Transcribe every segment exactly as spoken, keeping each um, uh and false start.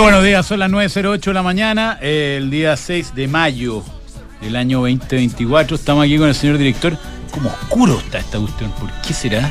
buenos días, son las nueve cero ocho de la mañana, eh, el día seis de mayo del año veinte veinticuatro. Estamos aquí con el señor director. ¿Cómo oscuro está esta cuestión? ¿Por qué será?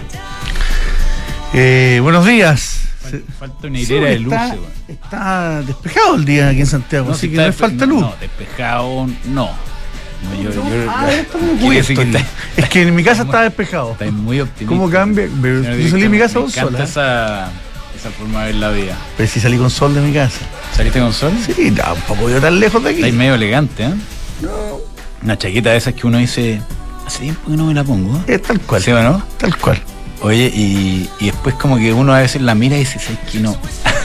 Eh, buenos días. Falta, falta una hilera sí, de luces. Está, está despejado el día aquí en Santiago, no, así si que no falta luz. No, despejado no. No, yo, yo, ah, yo, está muy bueno. Que está, es que en mi casa está despejado. Está muy optimista. ¿Cómo cambia? Yo salí de mi casa con sol. Me encanta esa, esa forma de ver la vida. Pero si salí con sol de mi casa. ¿Saliste con sol? Sí, tampoco yo tan lejos de aquí. Estáis medio elegante, ¿eh? No. Una chaqueta de esas que uno dice, hace tiempo que no me la pongo. Es tal cual. ¿Sí o no? Tal cual. Oye, y, y después como que uno a veces la mira y dice, ¿sabes qué? No.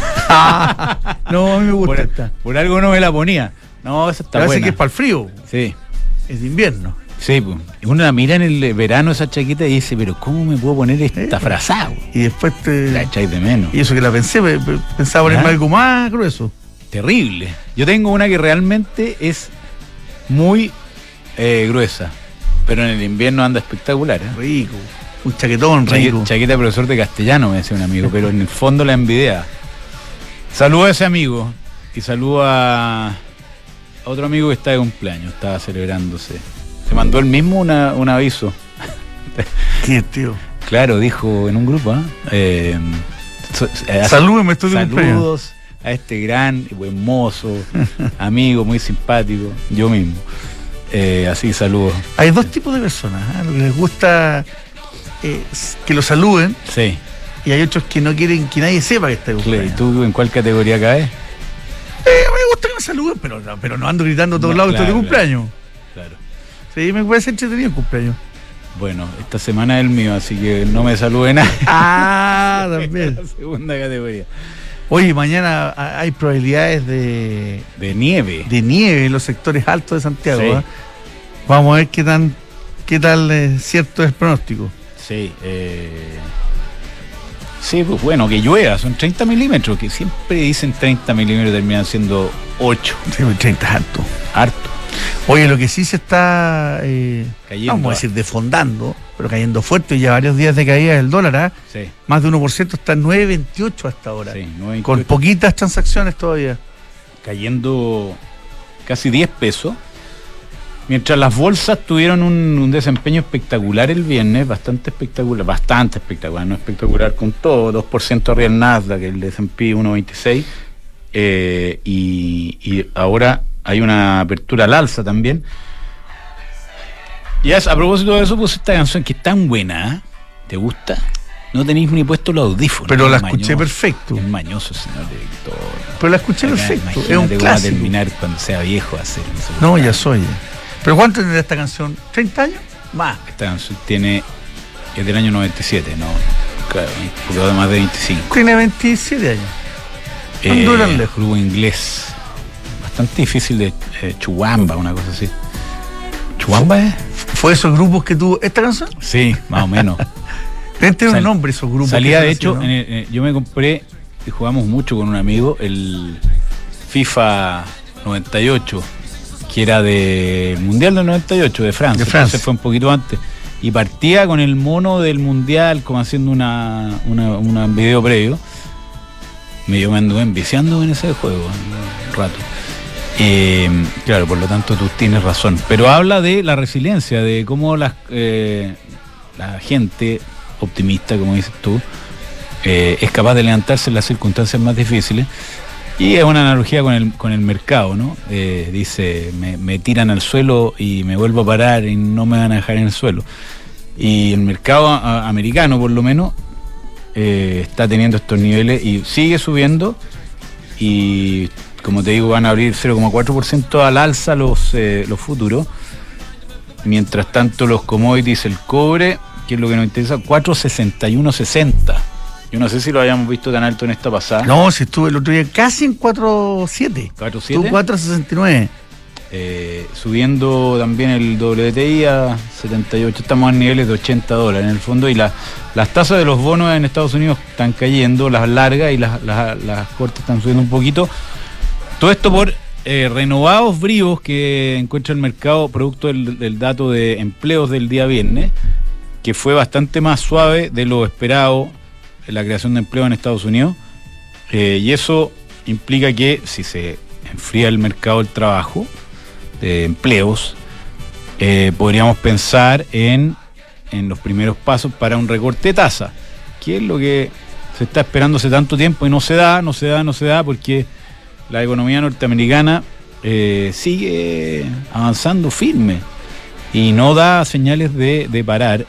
No, a mí me gusta por, esta. Por algo no me la ponía. No, esa está buena. Parece que es para el frío. Sí. Es de invierno. Sí, pues. Uno la mira en el verano esa chaqueta y dice, pero ¿cómo me puedo poner esta eh, frazada? Y después te... La echáis de menos. Y eso que la pensé, pensaba ponerme algo más grueso. Terrible. Yo tengo una que realmente es muy eh, gruesa, pero en el invierno anda espectacular, ¿eh? Rico. Un chaquetón rico. Chaqueta, chaqueta de profesor de castellano, me decía un amigo, pero en el fondo la envidia. Saludo a ese amigo y saludo a, a otro amigo que está de cumpleaños, estaba celebrándose. Se mandó él mismo una, un aviso. ¿Qué, tío? Claro, dijo en un grupo, ¿eh? eh so, eh, Salúdeme, estoy de cumpleaños. Saludos a este gran y buen mozo, amigo, muy simpático, yo mismo. Eh, así, saludos. Hay dos tipos de personas, ¿eh? Lo que les gusta eh, que lo saluden. Sí. Y hay otros que no quieren que nadie sepa que está de cumpleaños. ¿Y tú en cuál categoría caes? Eh, me gusta que me saluden, pero, pero no ando gritando a todos no, lados claro, que estoy de cumpleaños. Claro. Sí, me parece entretenido el cumpleaños. Bueno, esta semana es el mío, así que no me salude nadie. Ah, también. La segunda categoría. Oye, mañana hay probabilidades de... De nieve. De nieve en los sectores altos de Santiago. Sí. ¿eh? Vamos a ver qué tan qué tal eh, cierto es el pronóstico. Sí. Eh... Sí, pues bueno, que llueva, son treinta milímetros, que siempre dicen treinta milímetros, terminan siendo ocho. Sí, treinta es harto. Harto. Oye, lo que sí se está, eh, cayendo, vamos a decir, desfondando, pero cayendo fuerte, ya varios días de caída del dólar, ¿eh? Sí. Más de uno por ciento, está en nueve veintiocho hasta ahora. Sí, nueve veintiocho. Con poquitas transacciones todavía. Cayendo casi diez pesos. Mientras las bolsas tuvieron un, un desempeño espectacular el viernes, bastante espectacular, bastante espectacular, no espectacular con todo, dos por ciento arriba el Nasdaq, el S and P uno veintiséis, eh, y, y ahora hay una apertura al alza también. Y a, a propósito de eso, pues esta canción que es tan buena, ¿eh? ¿Te gusta? No tenéis ni puesto los audífonos. Pero la mañoso, escuché perfecto. Es mañoso, señor director. Pero la escuché acá, perfecto. Es un clásico. Va a terminar cuando sea viejo a hacer. No, ya soy. ¿Pero cuánto tendrá esta canción? ¿treinta años? Más. Esta canción tiene... es del año noventa y siete, ¿no? Claro, un poco de más de veinticinco. Tiene veintisiete años. Eh, grupo inglés. Bastante difícil de... Eh, Chuwamba, una cosa así. ¿Chuwamba es? ¿Fue esos grupos que tuvo esta canción? Sí, más o menos. Deben tener un nombre esos grupos. Salía, de hecho, así, ¿no? en el, en, yo me compré, y jugamos mucho con un amigo, el FIFA noventa y ocho, que era del Mundial del noventa y ocho, de Francia. De Francia. Entonces fue un poquito antes. Y partía con el mono del Mundial, como haciendo una, una, una video previo. Me, yo me anduve enviciando en ese juego un rato. Eh, claro, por lo tanto tú tienes razón. Pero habla de la resiliencia, de cómo las, eh, la gente optimista, como dices tú, eh, es capaz de levantarse en las circunstancias más difíciles. Y es una analogía con el, con el mercado, ¿no? Eh, dice, me, me tiran al suelo y me vuelvo a parar y no me van a dejar en el suelo. Y el mercado a, americano, por lo menos, eh, está teniendo estos niveles y sigue subiendo. Y, como te digo, van a abrir cero coma cuatro por ciento al alza los, eh, los futuros. Mientras tanto, los commodities, el cobre, que es lo que nos interesa, cuatro sesenta y uno sesenta. Yo no sé si lo hayamos visto tan alto en esta pasada. No, si estuve el otro día casi en cuatro siete. ¿cuatro siete? Estuvo cuatro sesenta y nueve. Eh, subiendo también el W T I a setenta y ocho. Estamos a niveles de ochenta dólares en el fondo. Y la, las tasas de los bonos en Estados Unidos están cayendo, las largas y las, las, las cortas están subiendo un poquito. Todo esto por eh, renovados bríos que encuentra el mercado producto del, del dato de empleos del día viernes, que fue bastante más suave de lo esperado en la creación de empleo en Estados Unidos, eh, y eso implica que si se enfría el mercado del trabajo, de empleos, eh, podríamos pensar en, en los primeros pasos para un recorte de tasa, que es lo que se está esperando hace tanto tiempo y no se da, no se da, no se da, porque la economía norteamericana eh, sigue avanzando firme y no da señales de, de parar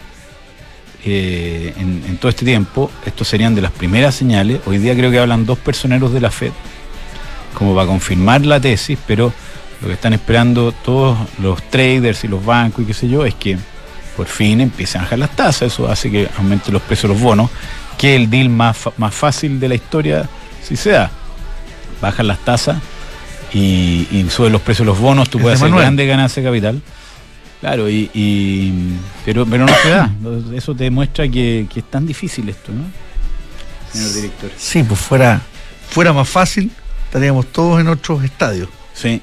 eh, en, en todo este tiempo. Estos serían de las primeras señales. Hoy día creo que hablan dos personeros de la Fed como para confirmar la tesis, pero lo que están esperando todos los traders y los bancos y qué sé yo es que por fin empiecen a bajar las tasas. Eso hace que aumenten los precios de los bonos, que es el deal más, más fácil de la historia si se da. Bajan las tasas y, y suben los precios de los bonos, tú puedes hacer grandes ganancias de capital. Claro, y, y pero, pero no se da. Eso te demuestra que, que es tan difícil esto, ¿no, señor director? Sí, pues fuera, fuera más fácil, estaríamos todos en otros estadios. Sí.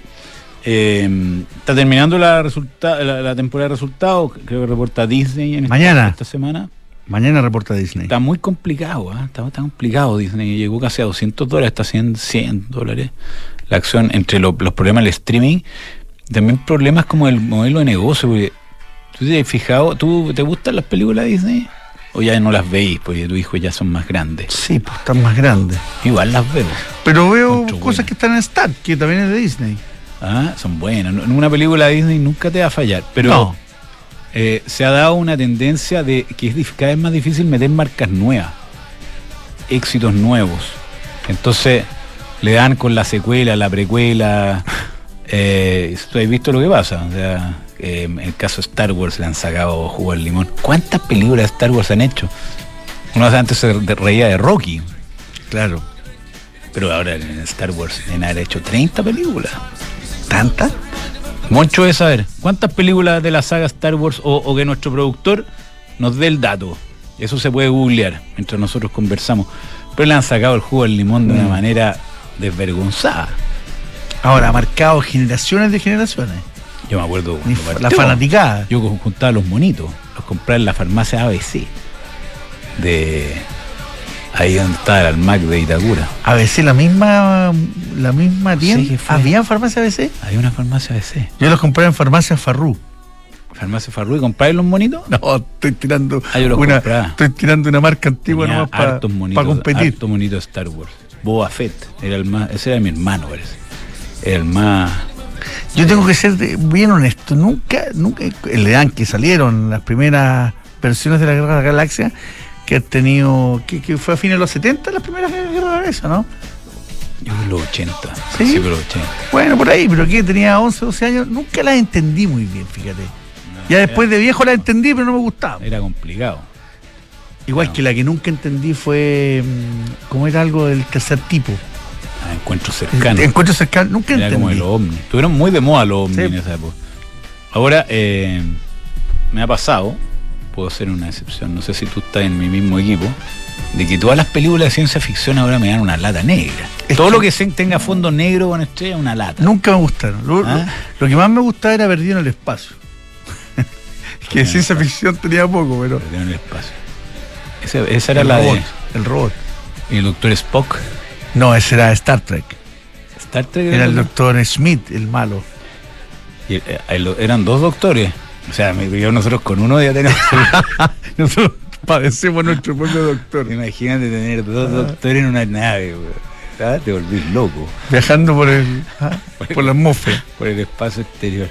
Eh, está terminando la, resulta, la, la temporada de resultados, creo que reporta Disney en esta, Mañana. esta semana. Mañana reporta Disney. Está muy complicado, ¿eh? está, está complicado Disney. Llegó casi a doscientos dólares, está haciendo cien dólares. La acción, entre lo, los problemas del streaming, también problemas como el modelo de negocio. Porque, ¿tú te has fijado? ¿Tú te gustan las películas de Disney? ¿O ya no las veis porque tus hijos ya son más grandes? Sí, pues están más grandes. Igual las veo. Pero veo Mucho cosas bueno. que están en Star, que también es de Disney. Ah, son buenas. En una película de Disney nunca te va a fallar. Pero No. eh, se ha dado una tendencia de que es dif- cada vez más difícil meter marcas nuevas, éxitos nuevos. Entonces le dan con la secuela, la precuela. Eh, ¿tú has visto lo que pasa? O sea, eh, en el caso de Star Wars le han sacado jugo al limón. ¿Cuántas películas de Star Wars han hecho? Uno antes se reía de Rocky, Claro. pero ahora en Star Wars deben haber hecho treinta películas. ¿Tantas? Moncho es saber cuántas películas de la saga Star Wars o, o que nuestro productor nos dé el dato. Eso se puede googlear mientras nosotros conversamos. Pero le han sacado el jugo al limón de una Mm. manera desvergonzada. Ahora, ha marcado generaciones de generaciones. Yo me acuerdo Ni cuando fa- partió, La fanaticada. yo juntaba los monitos, los compraba en la farmacia A B C, de ahí donde estaba el Almac de Itacura. A veces la misma la misma tienda. Sí, que fue. ¿Había en farmacia A B C? Hay una farmacia A B C. Yo los compré en farmacia Farrú. ¿Farmacia Farrú y compráis los monitos? No, estoy tirando Ah, yo los una compraba. estoy tirando una marca antigua Tenía nomás para hartos monitos, competir. hartos monitos de Star Wars. Boba Fett, era el más, ese era mi hermano, parece. Era el más. Yo tengo que ser de- bien honesto, nunca, nunca, el de que salieron las primeras versiones de la Guerra de la Galaxia, que han tenido, que, que fue a fines de los setenta las primeras Guerras de la Galaxia, ¿no? Yo en los ochenta. ¿Sí? Sí, pero los ochenta. Bueno, por ahí, pero que tenía once, doce años, nunca las entendí muy bien, fíjate. Ya después de viejo las entendí, pero no me gustaba. Era complicado. Igual no. que la que nunca entendí fue, mm, ¿cómo era algo del tercer tipo? A encuentros cercanos. Encuentro cercano, nunca Era como de entendí. los ovnis. Estuvieron muy de moda los ovnis Sí. en esa época. Ahora, eh, me ha pasado, puedo ser una excepción, no sé si tú estás en mi mismo equipo, de que todas las películas de ciencia ficción ahora me dan una lata negra. Es Todo que- lo que se- tenga fondo negro con estrella, una lata. Nunca me gustaron. Lo, ¿Ah? lo- lo que más me gustaba era Perdido en el Espacio. que de En el ciencia espacio. ficción tenía poco, pero. Pero en el espacio. Ese- esa era el la robot, de. el robot. Y el doctor Spock. No, ese era Star Trek. Star Trek Era el lo- doctor Smith, el malo. y, eh, el- eran dos doctores. O sea, me yo nosotros con uno ya tenemos. Nosotros padecemos nuestro propio doctor. Imagínate tener dos doctores en una nave, güey. ¿Ah? Te volvís loco Viajando por el. ah, por la atmósfera. por el espacio exterior.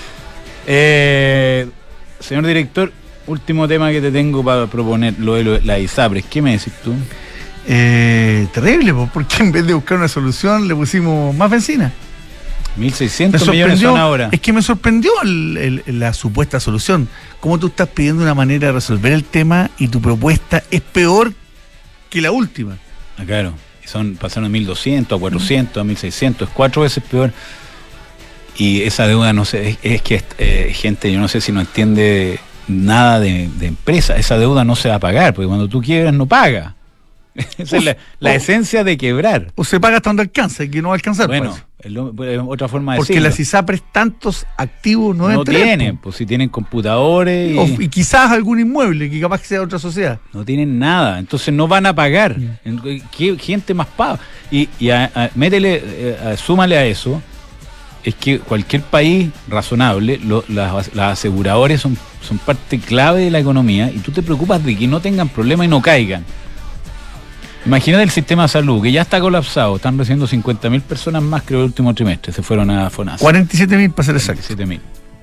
Eh, señor director, último tema que te tengo para proponer, lo de lo- la ISAPRES. ¿Qué me decís tú? Eh, terrible, po, porque en vez de buscar una solución le pusimos más benzina. mil Me seiscientos millones sorprendió, son ahora. es que me sorprendió el- el- la supuesta solución. Cómo tú estás pidiendo una manera de resolver el tema y tu propuesta es peor que la última. Ah, claro. Y son, pasaron de mil doscientos a cuatrocientos a mil seiscientos, es cuatro veces peor. Y esa deuda, no sé, es, es que eh, gente, yo no sé si no entiende nada de, de empresa. Esa deuda no se va a pagar, porque cuando tú quiebras no paga. Esa es la, la esencia de quebrar. O se paga hasta donde alcanza, que no va a alcanzar. Bueno, es lo- es otra forma de porque decirlo. las ISAPRES tantos activos no, no deben tener, tienen, pues si tienen computadores y, O- y quizás algún inmueble que capaz que sea de otra sociedad. no tienen nada, entonces no van a pagar. Mm. ¿Qué gente más paga? Y, y a- a- métele, eh, a- súmale a eso, es que cualquier país razonable, lo- las, las aseguradoras son, son parte clave de la economía y tú te preocupas de que no tengan problemas y no caigan. Imagínate el sistema de salud, que ya está colapsado, están recibiendo cincuenta mil personas más, creo, el último trimestre, se fueron a FONASA. cuarenta y siete mil para ser exacto. cuarenta y siete mil.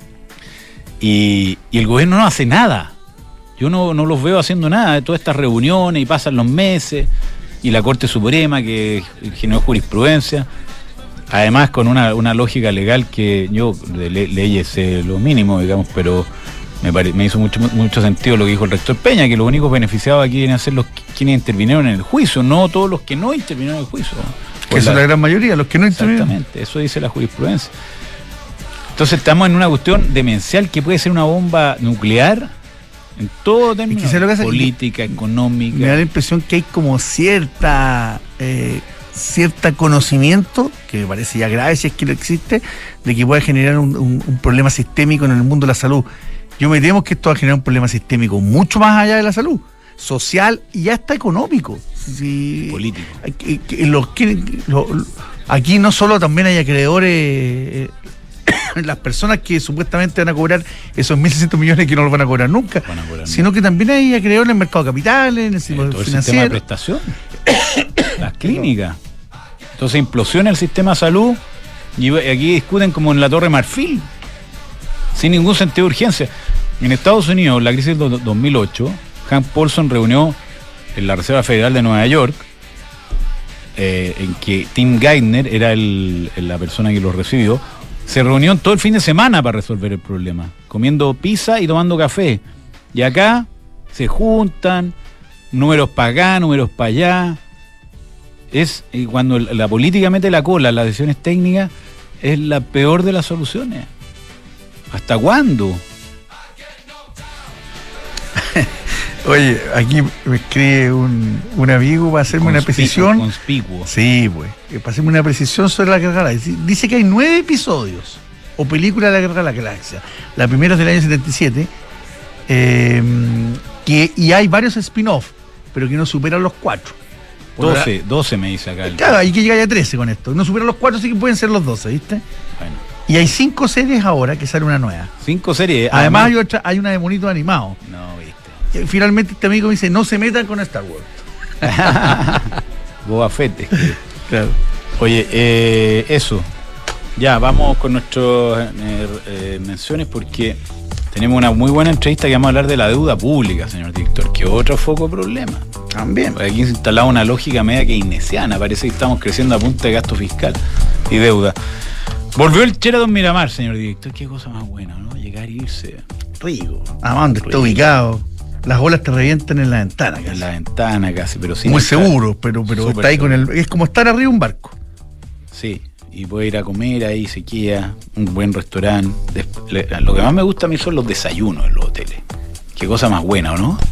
Y, y el gobierno no hace nada. Yo no, no los veo haciendo nada de todas estas reuniones y pasan los meses, y la Corte Suprema que generó jurisprudencia, además con una, una lógica legal que yo de le- leyes sé lo mínimo, digamos, pero me, pare- me hizo mucho, mucho sentido lo que dijo el rector Peña, que los únicos beneficiados aquí vienen a ser los que- quienes intervinieron en el juicio, no todos los que no intervinieron en el juicio. Que Por son la- la gran mayoría, los que no intervienen. Exactamente, eso dice la jurisprudencia. Entonces estamos en una cuestión demencial que puede ser una bomba nuclear en todo término, Es que, ¿sabes lo que hace? política, económica. Me da la impresión que hay como cierta eh, cierta conocimiento, que me parece ya grave si es que no existe, de que puede generar un, un- un problema sistémico en el mundo de la salud. Yo me temo que esto va a generar un problema sistémico mucho más allá de la salud, social y hasta económico. Si- Político. que- que los que- lo- lo- aquí no solo también hay acreedores, eh, las personas que supuestamente van a cobrar esos mil seiscientos millones que no los van a cobrar nunca, Van a cobrar sino que también hay acreedores en el mercado de capitales, en el Eh, sistema todo el sistema de financiero. prestación, las clínicas. Entonces implosiona el sistema de salud y aquí discuten como en la Torre Marfil, sin ningún sentido de urgencia. En Estados Unidos, la crisis del do- dos mil ocho, Hank Paulson reunió en la Reserva Federal de Nueva York, eh, en que Tim Geithner era el- la persona que lo recibió, se reunió todo el fin de semana para resolver el problema, comiendo pizza y tomando café. Y acá se juntan, números para acá, números para allá. Es y cuando la política mete la cola, las decisiones técnicas, es la peor de las soluciones. ¿Hasta cuándo? Oye, aquí me escribe un, un amigo para hacerme una Conspicuo- precisión. Conspicuo. Sí, pues. eh, Para hacerme una precisión sobre la Guerra de la Galaxia. Dice que hay nueve episodios o películas de la Guerra de la Galaxia. La primera es del año setenta y siete. eh, que, y hay varios spin-off, pero que no superan los cuatro. Por la- doce, doce me dice acá. El Claro, hay que llegar a trece con esto. No superan los cuatro, sí que pueden ser los doce, ¿viste? Bueno, Y hay cinco series ahora que sale una nueva. cinco series. Además, hay otra, hay una de monitos animados. No, viste. Y finalmente este amigo me dice, no se metan con Star Wars. Boba Fett. es que- Claro. Oye, eh, eso. Ya, vamos con nuestras eh, eh, menciones porque tenemos una muy buena entrevista que vamos a hablar de la deuda pública, señor director, que es otro foco de problema. También. Aquí se ha instalado una lógica media keynesiana, parece que estamos creciendo a punta de gasto fiscal y deuda. Volvió el Sheraton Miramar, señor director, qué cosa más buena, ¿no? Llegar e irse Rico. Ah, ¿dónde está Rico. ubicado? Las olas te revientan en la ventana, en casi. la ventana casi, pero sin Muy entrar. seguro, pero, pero Súper está ahí con seguro. el. Es como estar arriba de un barco. Sí, y puede ir a comer ahí, se queda, un buen restaurante. Des- le- Lo que más me gusta a mí son los desayunos en los hoteles. Qué cosa más buena, ¿o no?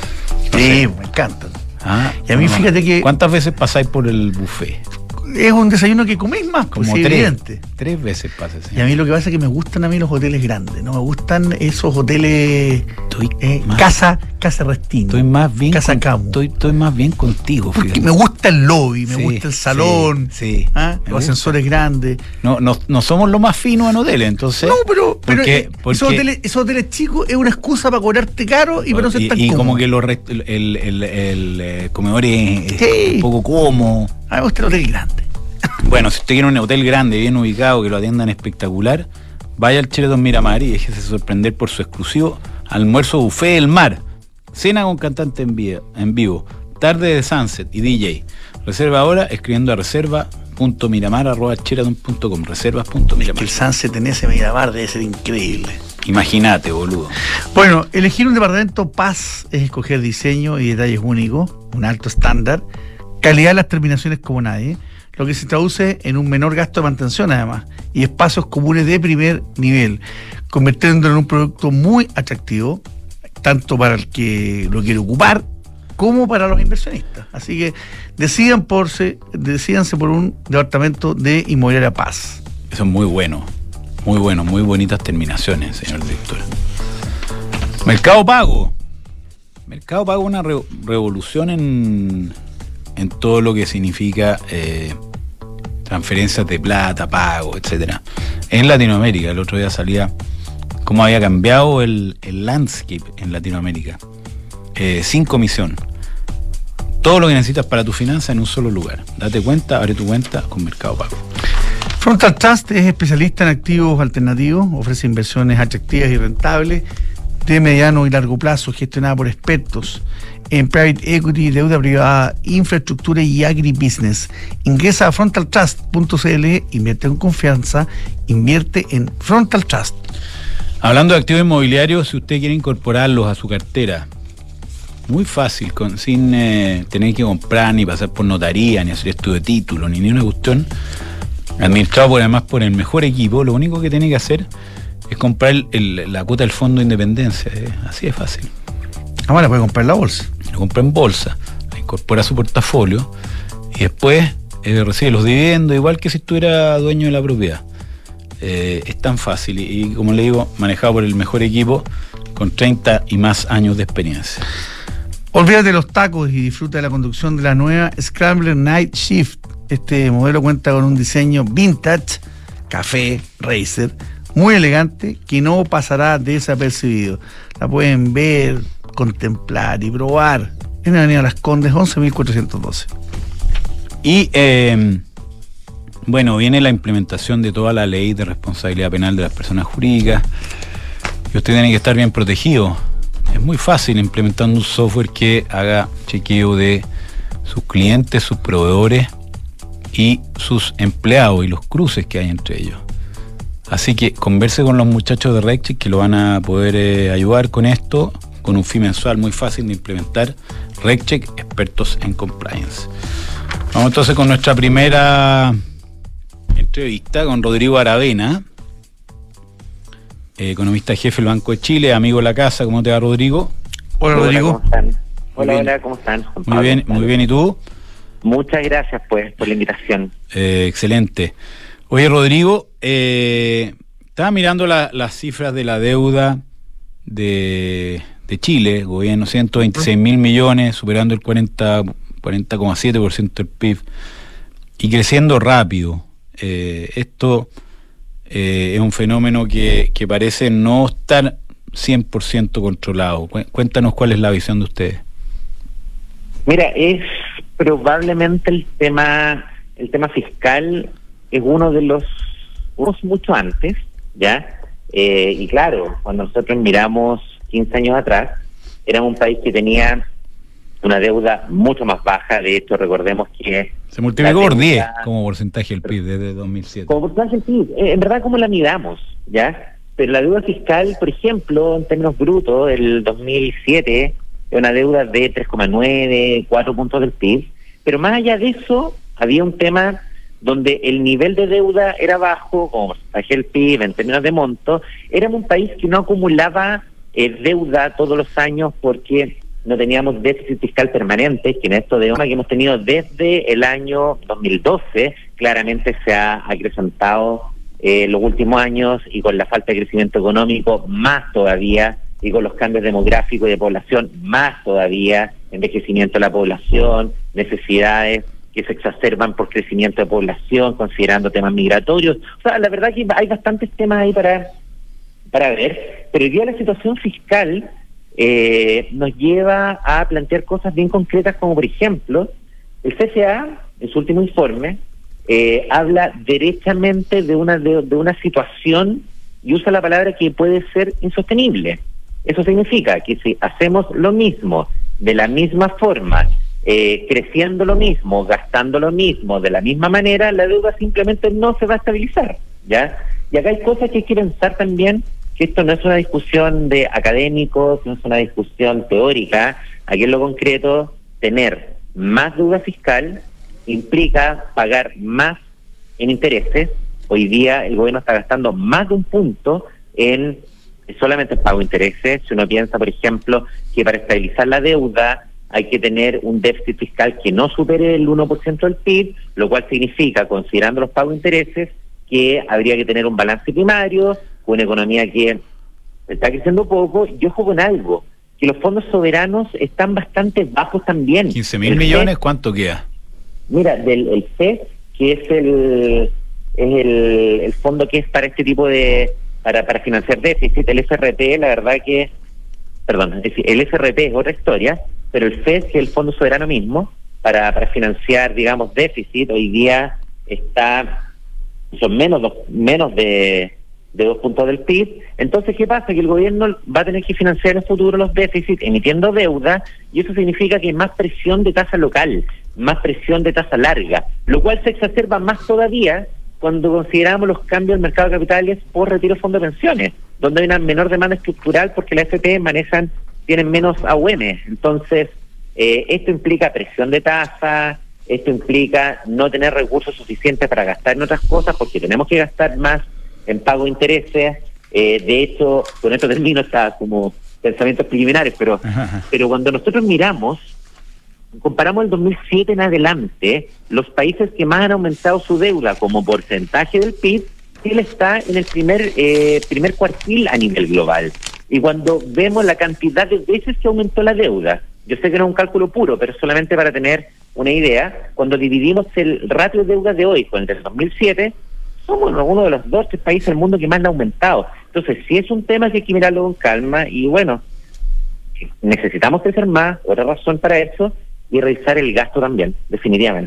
Sí, me encantan. Ah, Y a mí, bueno, fíjate que- ¿cuántas veces pasáis por el buffet? Es un desayuno que coméis más, pues, Como sí, tres. evidente. Tres veces pasa, Y a mí lo que pasa es que me gustan a mí los hoteles grandes, no me gustan esos hoteles Estoy eh, más- casa, casa Restino, Estoy más bien casa con- Camu. estoy, estoy más bien contigo, Porque fíjate. me gusta el lobby, me Sí, gusta el salón, sí, sí, ¿ah? me los gusta. ascensores grandes. No, no, no somos los más finos en hoteles, entonces. No, pero, pero porque- eh, porque- esos, hoteles, esos hoteles chicos es una excusa para cobrarte caro y para no ser y, tan y como cómodo. que los rest- el, el, el, el, eh, comedor es, es Sí. un poco cómodo. A mí me gusta el hotel grande. Bueno, si usted quiere un hotel grande, bien ubicado, que lo atiendan espectacular, vaya al Sheraton Miramar y déjese sorprender por su exclusivo almuerzo buffet del mar. Cena con cantante en vivo, en vivo, tarde de sunset y D J. Reserva ahora escribiendo a reserva punto miramar arroba sheraton punto com. reservas punto Que miramar. el sunset en ese Miramar debe ser increíble. Imagínate, boludo. Bueno, elegir un departamento Paz es escoger diseño y detalles únicos, un alto estándar, calidad de las terminaciones como nadie, lo que se traduce en un menor gasto de mantención además, y espacios comunes de primer nivel, convirtiéndolo en un producto muy atractivo, tanto para el que lo quiere ocupar como para los inversionistas. Así que decidan por se, decídanse por un departamento de Inmobiliaria Paz. Eso es muy bueno, muy bueno, muy bonitas terminaciones, señor director. Mercado Pago. Mercado Pago, una re- revolución en, en todo lo que significa eh, transferencias de plata, pago, etcétera. En Latinoamérica, el otro día salía cómo había cambiado el, el landscape en Latinoamérica. Eh, sin comisión. Todo lo que necesitas para tu finanza en un solo lugar. Date cuenta, abre tu cuenta con Mercado Pago. Frontal Trust es especialista en activos alternativos, ofrece inversiones atractivas y rentables de mediano y largo plazo, gestionada por expertos en private equity, deuda privada, infraestructura y agribusiness. Ingresa a frontal trust punto c l, invierte con confianza, invierte en Frontal Trust. Hablando de activos inmobiliarios, si usted quiere incorporarlos a su cartera, muy fácil, con, sin eh, tener que comprar, ni pasar por notaría, ni hacer estudio de título, ni ni una cuestión, administrado por además por el mejor equipo, lo único que tiene que hacer es comprar el, el, la cuota del Fondo de Independencia, eh, así de fácil. Ahora puede comprar la bolsa. Lo compra en bolsa, la incorpora a su portafolio y después eh, recibe los dividendos, igual que si estuviera dueño de la propiedad. Eh, es tan fácil y, y, como le digo, manejado por el mejor equipo con treinta y más años de experiencia. Olvídate de los tacos y disfruta de la conducción de la nueva Scrambler Night Shift. Este modelo cuenta con un diseño vintage, café, racer, muy elegante, que no pasará desapercibido. La pueden ver, contemplar y probar en la Avenida Las Condes, once mil cuatrocientos doce. Y eh, bueno, viene la implementación de toda la ley de responsabilidad penal de las personas jurídicas y usted tiene que estar bien protegido. Es muy fácil implementando un software que haga chequeo de sus clientes, sus proveedores y sus empleados y los cruces que hay entre ellos. Así que converse con los muchachos de RecCheck que lo van a poder eh, ayudar con esto, con un fee mensual muy fácil de implementar. RecCheck, expertos en compliance. Vamos entonces con nuestra primera entrevista con Rodrigo Aravena, eh, economista jefe del Banco de Chile, amigo de la casa. ¿Cómo te va, Rodrigo? Hola, Rodrigo. ¿Cómo están? Hola, hola, ¿cómo están? Muy bien, muy bien, ¿y tú? Muchas gracias, pues, por la invitación. Eh, excelente. Oye, Rodrigo, eh, estaba mirando la, las cifras de la deuda de, de Chile, gobierno, ciento veintiséis mil millones, superando el cuarenta coma siete por ciento del P I B y creciendo rápido. Eh, esto eh, es un fenómeno que, que parece no estar cien por ciento controlado. Cuéntanos cuál es la visión de ustedes. Mira, es probablemente el tema, el tema fiscal es uno de los, unos mucho antes, ¿ya? Eh, y claro, cuando nosotros miramos quince años atrás, éramos un país que tenía una deuda mucho más baja. De hecho, recordemos que se multiplicó por diez como porcentaje del P I B desde dos mil siete. Como porcentaje del P I B, eh, en verdad, ¿cómo la midamos? ¿Ya? Pero la deuda fiscal, por ejemplo, en términos brutos, el dos mil siete, es una deuda de tres coma nueve, cuatro puntos del P I B. Pero más allá de eso, había un tema donde el nivel de deuda era bajo, como porcentaje del P I B, en términos de monto. Éramos un país que no acumulaba eh, deuda todos los años porque no teníamos déficit fiscal permanente, que en esto de que hemos tenido desde el año dos mil doce, claramente se ha acrecentado eh, los últimos años, y con la falta de crecimiento económico más todavía, y con los cambios demográficos y de población más todavía, envejecimiento de la población, necesidades que se exacerban por crecimiento de población, considerando temas migratorios. O sea, la verdad que hay bastantes temas ahí para, para ver, pero hoy día la situación fiscal Eh, nos lleva a plantear cosas bien concretas, como por ejemplo, el C C A, en su último informe, eh, habla derechamente de una de, de una situación y usa la palabra que puede ser insostenible. Eso significa que si hacemos lo mismo, de la misma forma, eh, creciendo lo mismo, gastando lo mismo, de la misma manera, la deuda simplemente no se va a estabilizar, ¿ya? Y acá hay cosas que hay que pensar también, que esto no es una discusión de académicos, no es una discusión teórica. Aquí en lo concreto, tener más deuda fiscal implica pagar más en intereses. Hoy día el gobierno está gastando más de un punto en solamente el pago de intereses. Si uno piensa, por ejemplo, que para estabilizar la deuda hay que tener un déficit fiscal que no supere el uno por ciento del P I B, lo cual significa, considerando los pagos de intereses, que habría que tener un balance primario, una economía que está creciendo poco, y ojo con algo, que los fondos soberanos están bastante bajos también. quince mil millones, ¿cuánto queda? Mira, del el C E S, que es el es el, el fondo que es para este tipo de, para, para financiar déficit, el F R P, la verdad que, perdón, es decir, el F R P es otra historia, pero el C E S, que es el fondo soberano mismo, para, para financiar, digamos, déficit, hoy día está, son menos, dos, menos de... de dos puntos del P I B. Entonces, ¿qué pasa? Que el gobierno va a tener que financiar en el futuro los déficits emitiendo deuda, y eso significa que hay más presión de tasa local, más presión de tasa larga, lo cual se exacerba más todavía cuando consideramos los cambios del mercado de capitales por retiro de fondos de pensiones, donde hay una menor demanda estructural porque las F P manejan, tienen menos A U M. Entonces, eh, esto implica presión de tasa, esto implica no tener recursos suficientes para gastar en otras cosas, porque tenemos que gastar más en pago de intereses. Eh, de hecho, con esto termino, está como pensamientos preliminares, pero Ajá. pero cuando nosotros miramos, comparamos el dos mil siete en adelante, los países que más han aumentado su deuda como porcentaje del P I B, Chile está en el primer eh, primer cuartil a nivel global. Y cuando vemos la cantidad de veces que aumentó la deuda, yo sé que no es un cálculo puro, pero solamente para tener una idea, cuando dividimos el ratio de deuda de hoy con el del dos mil siete, somos uno de los dos tres países del mundo que más han aumentado. Entonces, sí es un tema que hay que mirarlo con calma, y bueno, necesitamos crecer más, otra razón para eso, y revisar el gasto también, definitivamente.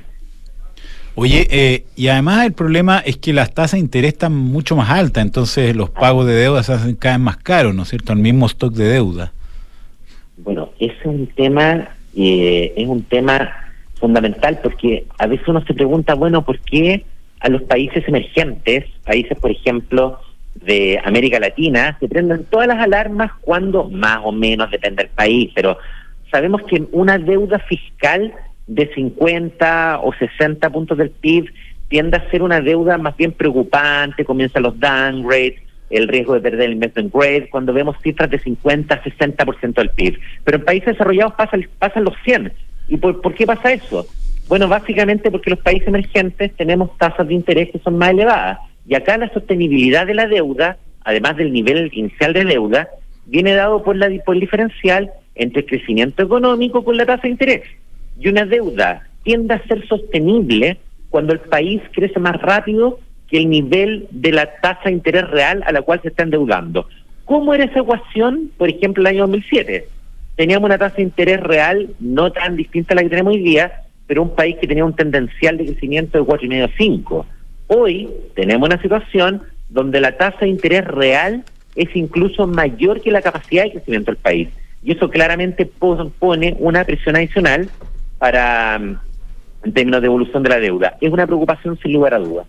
Oye, eh, y además el problema es que las tasas de interés están mucho más altas, entonces los pagos de deuda se hacen cada vez más caros, ¿no es cierto?, al mismo stock de deuda. Bueno, ese es un tema, eh, es un tema fundamental, porque a veces uno se pregunta, bueno, ¿por qué a los países emergentes, países por ejemplo de América Latina, se prenden todas las alarmas cuando, más o menos depende del país, pero sabemos que una deuda fiscal de cincuenta o sesenta puntos del P I B tiende a ser una deuda más bien preocupante, comienzan los downgrades, el riesgo de perder el investment grade, cuando vemos cifras de cincuenta, sesenta por ciento del P I B. Pero en países desarrollados pasan, pasan los cien. ¿Y por, por qué pasa eso? Bueno, básicamente porque los países emergentes tenemos tasas de interés que son más elevadas. Y acá la sostenibilidad de la deuda, además del nivel inicial de deuda, viene dado por, la, por el diferencial entre el crecimiento económico con la tasa de interés. Y una deuda tiende a ser sostenible cuando el país crece más rápido que el nivel de la tasa de interés real a la cual se está endeudando. ¿Cómo era esa ecuación? Por ejemplo, el año dos mil siete. Teníamos una tasa de interés real no tan distinta a la que tenemos hoy día, pero un país que tenía un tendencial de crecimiento de cuatro coma cinco a cinco. Hoy tenemos una situación donde la tasa de interés real es incluso mayor que la capacidad de crecimiento del país. Y eso claramente pone una presión adicional para, en términos de evolución de la deuda. Es una preocupación sin lugar a dudas.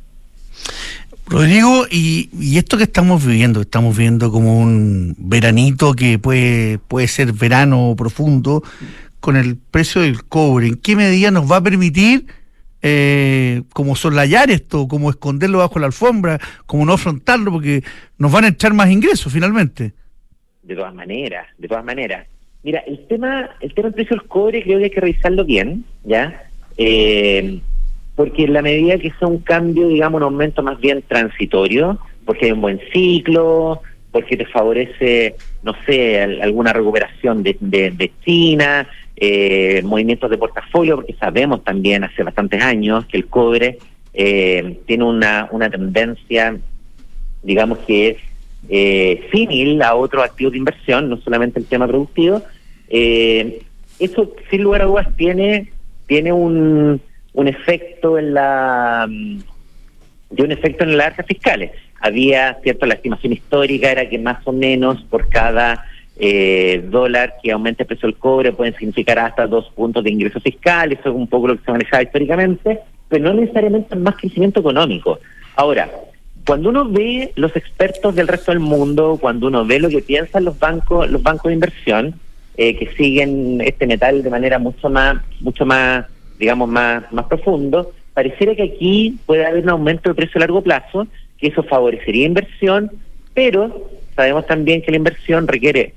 Rodrigo, y, y esto que estamos viviendo, estamos viviendo como un veranito que puede, puede ser verano profundo, con el precio del cobre, ¿en qué medida nos va a permitir eh, como soslayar esto, como esconderlo bajo la alfombra, como no afrontarlo, porque nos van a echar más ingresos finalmente? De todas maneras, de todas maneras. Mira, el tema, el tema del precio del cobre creo que hay que revisarlo bien, ¿ya? Eh, porque en la medida que sea un cambio, digamos, un aumento más bien transitorio, porque hay un buen ciclo, porque te favorece, no sé, alguna recuperación de, de, de China, eh, movimientos de portafolio, porque sabemos también hace bastantes años que el cobre eh, tiene una, una tendencia, digamos que es eh, símil a otros activos de inversión, no solamente el tema productivo. Eh, eso, sin lugar a dudas, tiene, tiene un, un efecto en la... de un efecto en las arcas fiscales. Había, cierto, la estimación histórica era que más o menos por cada eh, dólar que aumente el precio del cobre pueden significar hasta dos puntos de ingreso fiscal. Eso es un poco lo que se manejaba históricamente, pero no necesariamente más crecimiento económico. Ahora, cuando uno ve los expertos del resto del mundo, cuando uno ve lo que piensan los bancos, los bancos de inversión, eh, que siguen este metal de manera mucho más, mucho más, digamos, más, más profundo, pareciera que aquí puede haber un aumento de precio a largo plazo, que eso favorecería inversión, pero sabemos también que la inversión requiere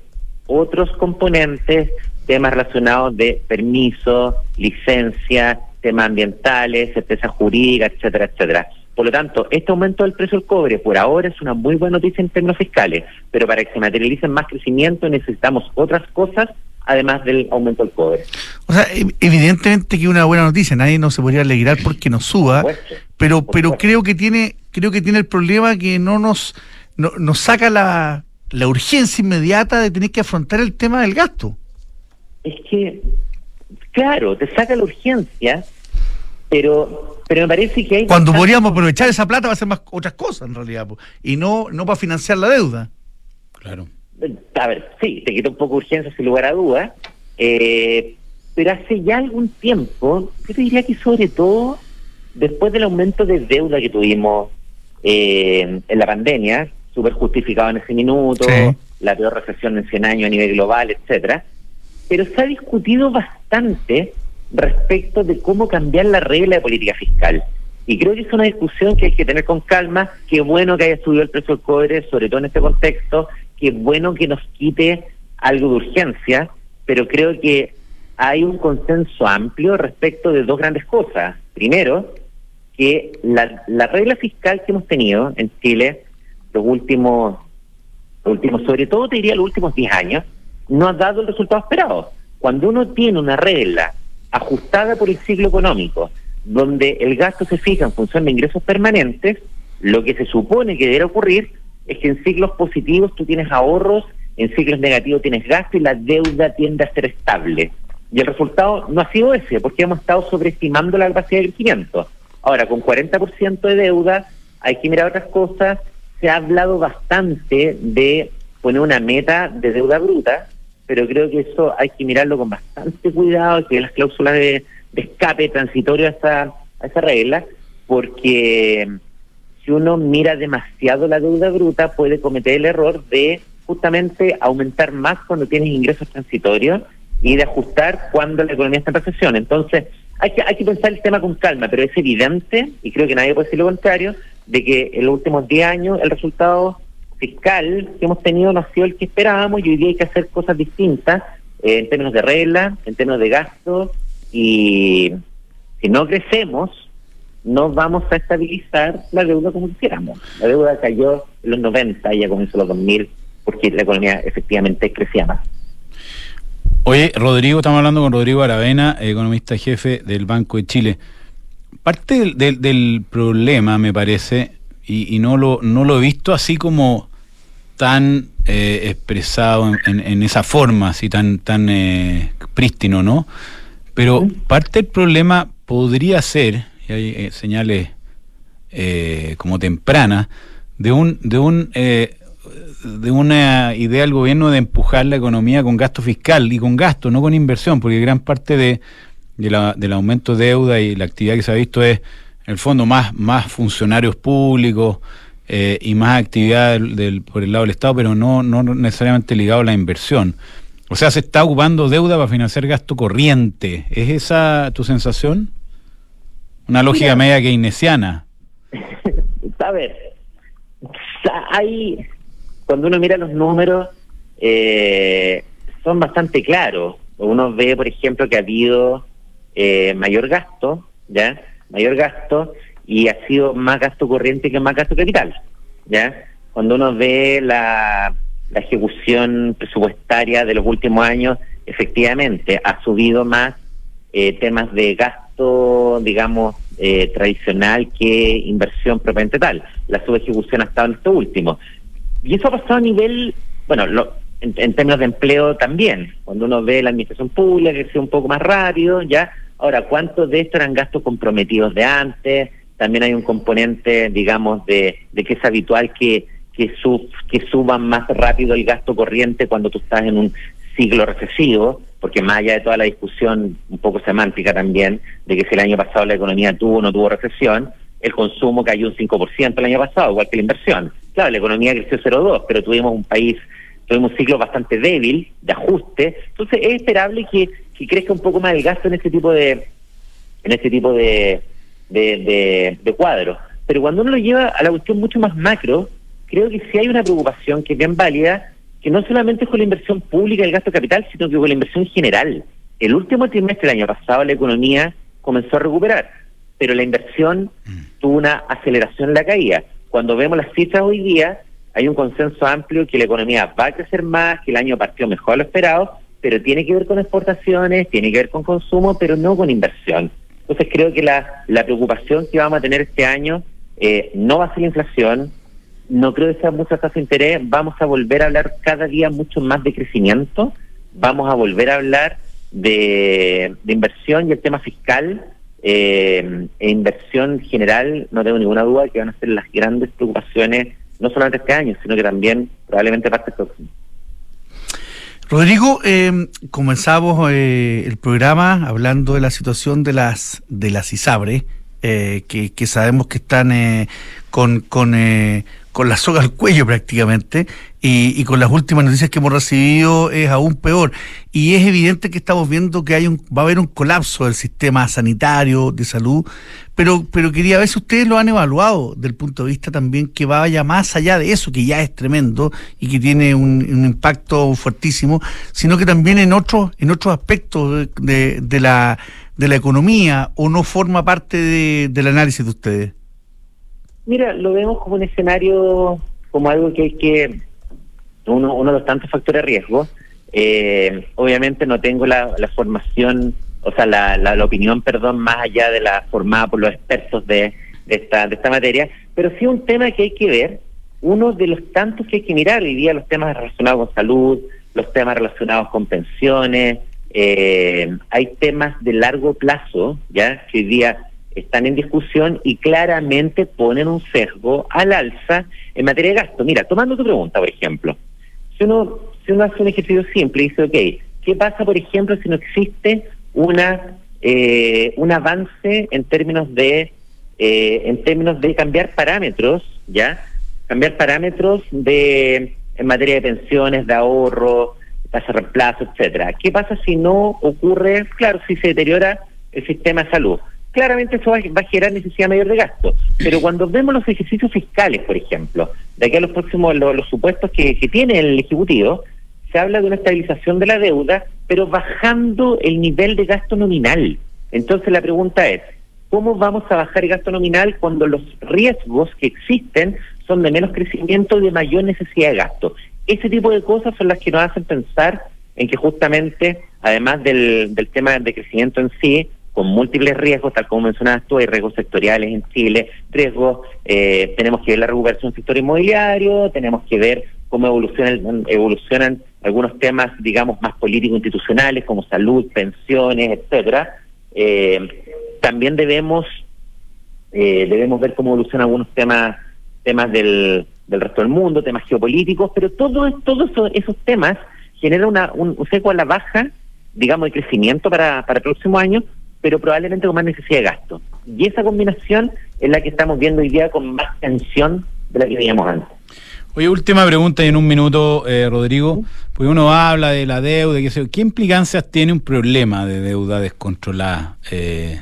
otros componentes, temas relacionados de permiso, licencia, temas ambientales, certeza jurídica, etcétera, etcétera. Por lo tanto, este aumento del precio del cobre por ahora es una muy buena noticia en términos fiscales, pero para que se materialicen más crecimiento necesitamos otras cosas además del aumento del cobre. O sea, evidentemente que es una buena noticia, nadie no se podría alegrar porque nos suba, Por supuesto, pero por pero supuesto. creo que tiene creo que tiene el problema que no nos no, nos saca la, la urgencia inmediata de tener que afrontar el tema del gasto. Es que, claro, te saca la urgencia, pero pero me parece que hay... Cuando bastante- podríamos aprovechar esa plata para hacer más otras cosas en realidad, po, y no no para financiar la deuda. Claro. A ver, sí, te quita un poco de urgencia sin lugar a dudas, eh, pero hace ya algún tiempo, yo te diría que sobre todo después del aumento de deuda que tuvimos eh, en la pandemia, súper justificado en ese minuto, Sí. la peor recesión en cien años a nivel global, etcétera, pero se ha discutido bastante respecto de cómo cambiar la regla de política fiscal. Y creo que es una discusión que hay que tener con calma. Qué bueno que haya subido el precio del cobre, sobre todo en este contexto. Qué bueno que nos quite algo de urgencia, pero creo que hay un consenso amplio respecto de dos grandes cosas. Primero, que la, la regla fiscal que hemos tenido en Chile los últimos, los últimos, sobre todo te diría los últimos diez años, no ha dado el resultado esperado. Cuando uno tiene una regla ajustada por el ciclo económico, donde el gasto se fija en función de ingresos permanentes, lo que se supone que debe ocurrir es que en ciclos positivos tú tienes ahorros, en ciclos negativos tienes gasto y la deuda tiende a ser estable. Y el resultado no ha sido ese, porque hemos estado sobreestimando la capacidad de crecimiento. Ahora, con cuarenta por ciento de deuda, hay que mirar otras cosas. Se ha hablado bastante de poner una meta de deuda bruta, pero creo que eso hay que mirarlo con bastante cuidado, que las cláusulas de, de escape transitorio a esa, a esa regla, porque si uno mira demasiado la deuda bruta puede cometer el error de justamente aumentar más cuando tienes ingresos transitorios y de ajustar cuando la economía está en recesión. Entonces hay que, hay que pensar el tema con calma, pero es evidente, y creo que nadie puede decir lo contrario, de que en los últimos diez años el resultado fiscal que hemos tenido no ha sido el que esperábamos y hoy día hay que hacer cosas distintas eh, en términos de reglas, en términos de gastos, y si no crecemos no vamos a estabilizar la deuda como quisiéramos. La deuda cayó en los noventa y ya comenzó los dos mil porque la economía efectivamente crecía más. Oye, Rodrigo, estamos hablando con Rodrigo Aravena, economista jefe del Banco de Chile. Parte del, del, del problema, me parece, y, y no lo no lo he visto así como tan eh, expresado en, en, en esa forma, así tan tan eh, prístino, ¿no? Pero ¿Mm? parte del problema podría ser, y hay eh, señales eh, como tempranas, de un de un eh, de una idea del gobierno de empujar la economía con gasto fiscal y con gasto, no con inversión, porque gran parte de, de la, del aumento de deuda y la actividad que se ha visto es, en el fondo, más, más funcionarios públicos eh, y más actividad del, del, por el lado del Estado, pero no, no necesariamente ligado a la inversión. O sea, se está ocupando deuda para financiar gasto corriente. ¿Es esa tu sensación? Una lógica Mira, media keynesiana. A ver, hay, cuando uno mira los números, eh, son bastante claros. Uno ve, por ejemplo, que ha habido eh, mayor gasto, ¿ya? Mayor gasto, y ha sido más gasto corriente que más gasto capital, ¿ya? Cuando uno ve la, la ejecución presupuestaria de los últimos años, efectivamente, ha subido más eh, temas de gasto, digamos, eh, tradicional que inversión propiamente tal. La subejecución ha estado en esto último. Y eso ha pasado a nivel, bueno, lo, en, en términos de empleo también. Cuando uno ve la administración pública que creció un poco más rápido, ¿ya? Ahora, ¿cuántos de estos eran gastos comprometidos de antes? También hay un componente, digamos, de, de que es habitual que que, sub, que suban más rápido el gasto corriente cuando tú estás en un ciclo recesivo, porque más allá de toda la discusión un poco semántica también, de que si el año pasado la economía tuvo o no tuvo recesión, el consumo cayó un cinco por ciento el año pasado, igual que la inversión. Claro, la economía creció cero coma dos, pero tuvimos un país, tuvimos un ciclo bastante débil de ajuste, entonces es esperable que, que crezca un poco más el gasto en este tipo de en este tipo de, de, de, de cuadros. Pero cuando uno lo lleva a la cuestión mucho más macro, creo que sí hay una preocupación que es bien válida, que no solamente es con la inversión pública y el gasto de capital, sino que con la inversión general. El último trimestre del año pasado la economía comenzó a recuperar, pero la inversión tuvo una aceleración en la caída. Cuando vemos las cifras hoy día, hay un consenso amplio que la economía va a crecer más, que el año partió mejor de lo esperado, pero tiene que ver con exportaciones, tiene que ver con consumo, pero no con inversión. Entonces creo que la, la preocupación que vamos a tener este año eh, no va a ser la inflación, no creo que sean muchas tasas de interés, vamos a volver a hablar cada día mucho más de crecimiento, vamos a volver a hablar de, de inversión y el tema fiscal, eh, e inversión general, no tengo ninguna duda que van a ser las grandes preocupaciones, no solamente este año, sino que también probablemente parte próxima. Rodrigo, eh, comenzamos eh, el programa hablando de la situación de las de las ISABRE, eh, que, que sabemos que están eh, con con, eh, con la soga al cuello prácticamente, y, y con las últimas noticias que hemos recibido es aún peor. Y es evidente que estamos viendo que hay un va a haber un colapso del sistema sanitario, de salud, pero pero quería ver si ustedes lo han evaluado desde el punto de vista también que vaya más allá de eso, que ya es tremendo y que tiene un, un impacto fuertísimo, sino que también en otros en otros aspectos de, de, de la de la economía, o no forma parte de, del análisis de ustedes. Mira, lo vemos como un escenario, como algo que hay que, uno, uno de los tantos factores de riesgo. Eh, obviamente no tengo la, la formación, o sea, la, la, la opinión, perdón, más allá de la formada por los expertos de, de esta de esta materia, pero sí un tema que hay que ver, uno de los tantos que hay que mirar hoy día, los temas relacionados con salud, los temas relacionados con pensiones, eh, hay temas de largo plazo, ya, que hoy día están en discusión y claramente ponen un sesgo al alza en materia de gasto. Mira, tomando tu pregunta, por ejemplo, si uno, si uno hace un ejercicio simple y dice, ok, ¿qué pasa, por ejemplo, si no existe una eh, un avance en términos de eh, en términos de cambiar parámetros, ya, cambiar parámetros de en materia de pensiones, de ahorro, tasa de reemplazo, etcétera? ¿Qué pasa si no ocurre? Claro, si se deteriora el sistema de salud. Claramente eso va, va a generar necesidad mayor de gasto, pero cuando vemos los ejercicios fiscales, por ejemplo, de aquí a los próximos, los, los supuestos que, que tiene el Ejecutivo, se habla de una estabilización de la deuda, pero bajando el nivel de gasto nominal. Entonces la pregunta es, ¿cómo vamos a bajar el gasto nominal cuando los riesgos que existen son de menos crecimiento y de mayor necesidad de gasto? Ese tipo de cosas son las que nos hacen pensar en que justamente, además del, del tema de crecimiento en sí, con múltiples riesgos, tal como mencionabas tú, hay riesgos sectoriales en Chile, riesgos, eh, tenemos que ver la recuperación del sector inmobiliario, tenemos que ver cómo evolucionan, evolucionan algunos temas, digamos, más político-institucionales, como salud, pensiones, etcétera. Eh, también debemos eh, debemos ver cómo evolucionan algunos temas temas del, del resto del mundo, temas geopolíticos, pero todos todo eso, esos temas generan una, un, un seco a la baja, digamos, de crecimiento para, para el próximo año, pero probablemente con más necesidad de gasto. Y esa combinación es la que estamos viendo hoy día con más tensión de la que veíamos antes. Oye, última pregunta y en un minuto, eh, Rodrigo, porque uno habla de la deuda, qué sé yo, ¿qué implicancias tiene un problema de deuda descontrolada eh,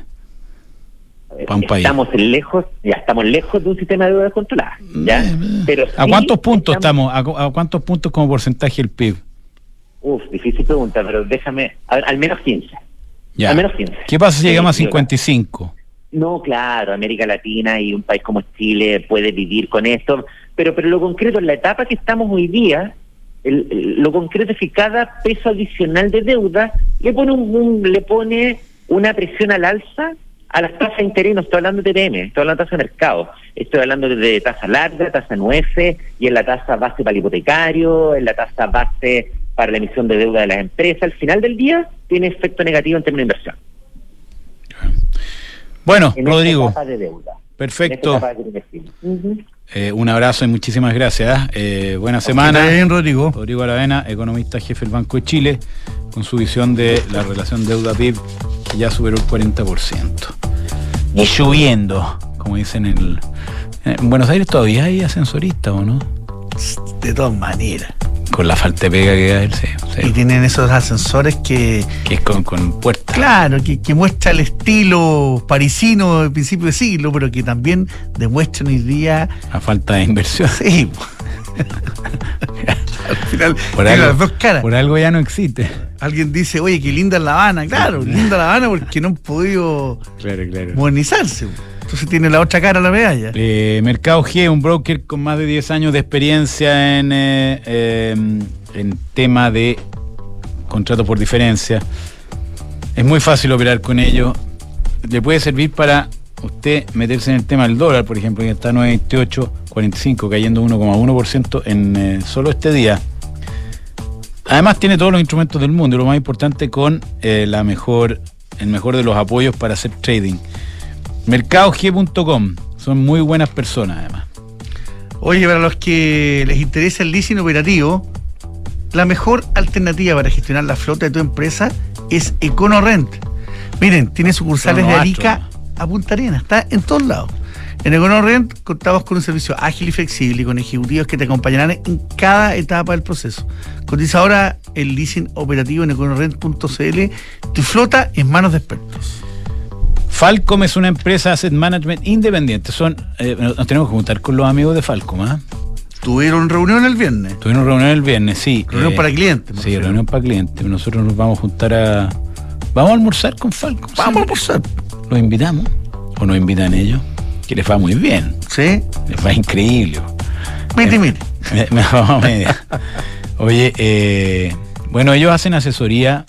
para un país? Estamos lejos, ya estamos lejos de un sistema de deuda descontrolada, ¿ya? Pero ¿A sí cuántos puntos estamos, estamos? ¿A, a cuántos puntos como porcentaje del P I B? Uf, difícil pregunta, pero déjame, a ver, al menos quince. Ya. Al menos quince. ¿Qué pasa si Sí, llegamos a sí, cincuenta y cinco? No, claro, América Latina y un país como Chile puede vivir con esto, pero pero lo concreto, en la etapa que estamos hoy día, el, el, lo concreto es que cada peso adicional de deuda le pone un, un le pone una presión al alza a las tasas de interés. No estoy hablando de T P M, estoy hablando de tasa de mercado, estoy hablando de, de tasa larga, tasa nueve, y en la tasa base para el hipotecario, en la tasa base para la emisión de deuda de las empresas. Al final del día tiene efecto negativo en términos de inversión. Bueno, en Rodrigo, esta etapa de deuda, perfecto. en esta etapa de uh-huh. eh, un abrazo y muchísimas gracias. Eh, buena semana. Bien, Rodrigo. Rodrigo Aravena, economista jefe del Banco de Chile, con su visión de la relación deuda-P I B, que ya superó el cuarenta por ciento. Y subiendo, como dicen en, el, en Buenos Aires todavía hay ascensoristas, ¿o no? De todas maneras. Con la falta de pega que hay, sí, sí. Y tienen esos ascensores que... Que es con, con puertas. Claro, que, que muestra el estilo parisino del principio de siglo, pero que también demuestran hoy día... La falta de inversión. Sí. final Por tiene algo, las dos caras. por algo ya no existe. Alguien dice, oye, qué linda es La Habana. Claro, linda La Habana porque no han podido Claro, claro. modernizarse. Entonces tiene la otra cara la medalla. Eh, Mercado G, un broker con más de diez años de experiencia en, eh, eh, en tema de contratos por diferencia. Es muy fácil operar con ellos. Le puede servir para usted meterse en el tema del dólar, por ejemplo, que está a nueve veintiocho cuarenta y cinco, cayendo uno coma uno por ciento en eh, solo este día. Además tiene todos los instrumentos del mundo y lo más importante, con eh, la mejor, el mejor de los apoyos para hacer trading. mercado g punto com, son muy buenas personas además. Oye, para los que les interesa el leasing operativo, la mejor alternativa para gestionar la flota de tu empresa es EconoRent. Miren, tiene sucursales de Arica a Punta Arenas, está en todos lados. En EconoRent contamos con un servicio ágil y flexible y con ejecutivos que te acompañarán en cada etapa del proceso. Cotiza ahora el leasing operativo en econorent punto c l. Tu flota en manos de expertos. Falcom es una empresa asset management independiente. Son, eh, nos tenemos que juntar con los amigos de Falcom, ¿eh? Tuvieron reunión el viernes. Tuvieron reunión el viernes, sí. Reunión eh, para clientes. Sí, reunión para clientes. Nosotros nos vamos a juntar a... Vamos a almorzar con Falcom. Vamos a almorzar. ¿Los invitamos? ¿O nos invitan ellos? Que les va muy bien. Sí. Les va increíble. Mire, mire. Me, me vamos a media. Oye, eh, bueno, ellos hacen asesoría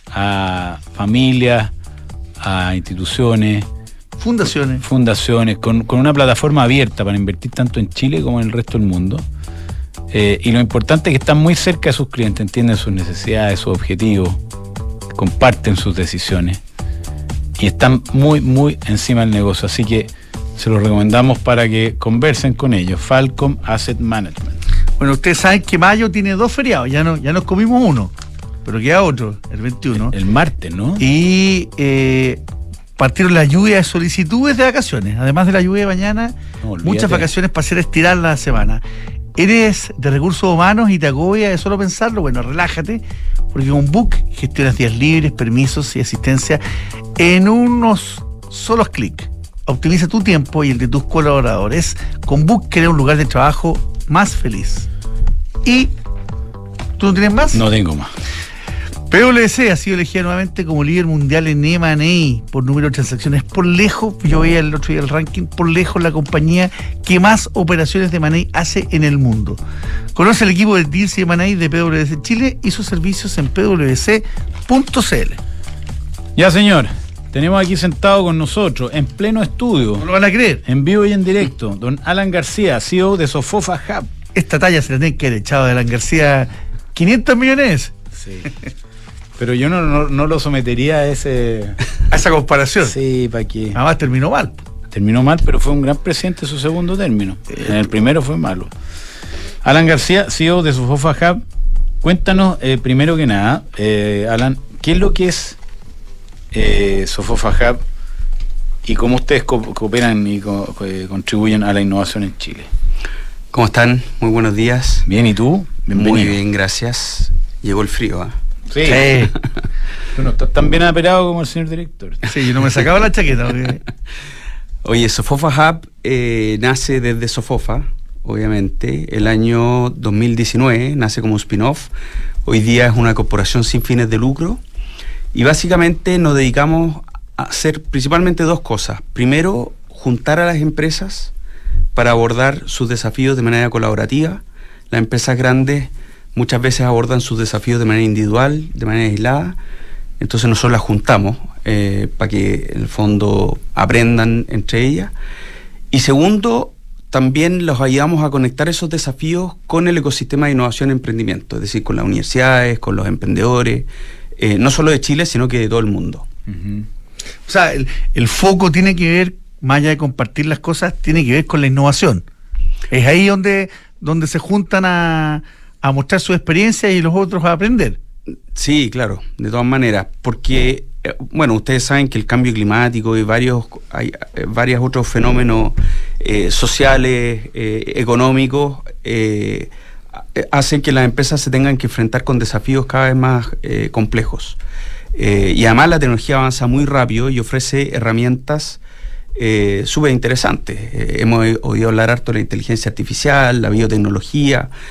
a familias, a instituciones, Fundaciones. fundaciones, con, con una plataforma abierta para invertir tanto en Chile como en el resto del mundo. Eh, y lo importante es que están muy cerca de sus clientes, entienden sus necesidades, sus objetivos, comparten sus decisiones y están muy, muy encima del negocio. Así que se los recomendamos para que conversen con ellos. Falcom Asset Management. Bueno, ustedes saben que mayo tiene dos feriados, ya, no, ya nos comimos uno, pero queda otro, el veintiuno. El, el martes, ¿no? Y eh, partieron las lluvias de solicitudes de vacaciones. Además de la lluvia de mañana, No, olvídate. muchas vacaciones para hacer estirar la semana. ¿Eres de recursos humanos y te agobia de solo pensarlo? Bueno, relájate, porque con Book gestionas días libres, permisos y asistencia en unos solos clics. Optimiza tu tiempo y el de tus colaboradores. Con Book crea un lugar de trabajo más feliz. ¿Y tú no tienes más? No tengo más. P W C ha sido elegida nuevamente como líder mundial en M and A por número de transacciones. Por lejos, yo veía el otro día el ranking, por lejos la compañía que más operaciones de M and A hace en el mundo. Conoce el equipo de Deals y M and A de P W C Chile y sus servicios en p w c punto c l. Ya, señor, tenemos aquí sentado con nosotros, en pleno estudio, No lo van a creer. en vivo y en directo, don Alan García, C E O de Sofofa Hub. Esta talla se la tienen que haber echado de Alan García quinientos millones. Sí. Pero yo no, no, no lo sometería a ese... A esa comparación. Sí, para que... Además terminó mal. Terminó mal, pero fue un gran presidente su segundo término. En el primero fue malo. Alan García, C E O de Sofofa Hub. Cuéntanos, eh, primero que nada, eh, Alan, ¿qué es lo que es eh, Sofofa Hub y cómo ustedes co- cooperan y co- eh, contribuyen a la innovación en Chile? ¿Cómo están? Muy buenos días. Bien, ¿y tú? Bienvenido. Muy bien, gracias. Llegó el frío, ¿eh? Sí. Sí. Tú no estás tan bien aperado como el señor director. Sí, yo no me sacaba la chaqueta. Porque... Oye, Sofofa Hub eh, nace desde Sofofa, obviamente. El año dos mil diecinueve nace como un spin-off. Hoy día es una corporación sin fines de lucro. Y básicamente nos dedicamos a hacer principalmente dos cosas. Primero, juntar a las empresas para abordar sus desafíos de manera colaborativa. Las empresas grandes muchas veces abordan sus desafíos de manera individual, de manera aislada. Entonces nosotros las juntamos eh, para que en el fondo aprendan entre ellas. Y segundo, también los ayudamos a conectar esos desafíos con el ecosistema de innovación y emprendimiento, es decir, con las universidades, con los emprendedores, eh, no solo de Chile, sino que de todo el mundo. Uh-huh. O sea, el, el foco tiene que ver, más allá de compartir las cosas, tiene que ver con la innovación. Es ahí donde, donde se juntan a, a mostrar su experiencia y los otros a aprender. Sí, claro, de todas maneras, porque, eh, bueno, ustedes saben que el cambio climático y varios, hay eh, varios otros fenómenos eh, sociales, eh, económicos, eh, hacen que las empresas se tengan que enfrentar con desafíos cada vez más eh, complejos. Eh, y además la tecnología avanza muy rápido y ofrece herramientas eh, súper interesantes. Eh, hemos oído hablar harto de la inteligencia artificial, la biotecnología,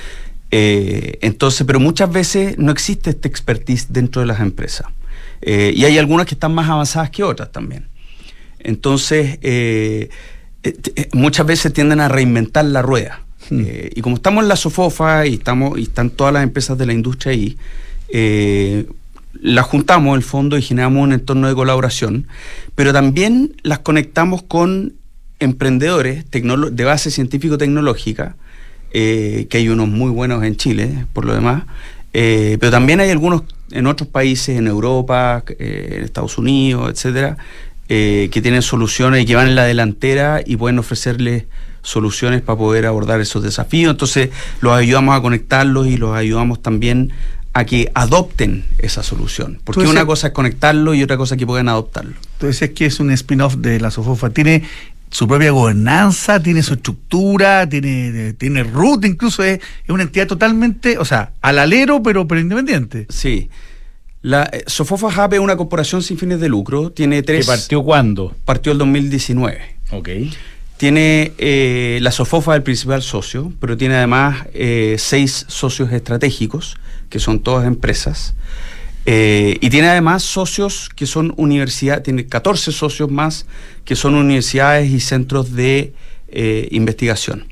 Eh, entonces, pero muchas veces no existe este expertise dentro de las empresas. Eh, y hay algunas que están más avanzadas que otras también. Entonces, eh, eh, muchas veces tienden a reinventar la rueda. Mm. Eh, y como estamos en la SOFOFA y, estamos, y están todas las empresas de la industria ahí, eh, las juntamos en el fondo y generamos un entorno de colaboración, pero también las conectamos con emprendedores tecnolo- de base científico-tecnológica, eh, que hay unos muy buenos en Chile, por lo demás, eh, pero también hay algunos en otros países, en Europa, eh, en Estados Unidos, etcétera, eh, que tienen soluciones y que van en la delantera y pueden ofrecerles soluciones para poder abordar esos desafíos. Entonces los ayudamos a conectarlos y los ayudamos también a que adopten esa solución, porque una cosa es conectarlo y otra cosa es que puedan adoptarlo. Entonces, ¿qué es un spin-off de la SOFOFA? Tiene su propia gobernanza, tiene su estructura, tiene, tiene ruta, incluso es, es una entidad totalmente, o sea, al alero, pero, pero independiente. Sí. La eh, SOFOFA Hub es una corporación sin fines de lucro, tiene tres... ¿Que partió cuándo? Partió el dos mil diecinueve. Ok. Tiene eh, la SOFOFA el principal socio, pero tiene además eh, seis socios estratégicos, que son todas empresas, eh, y tiene además socios que son universidades, tiene catorce socios más que son universidades y centros de eh, investigación.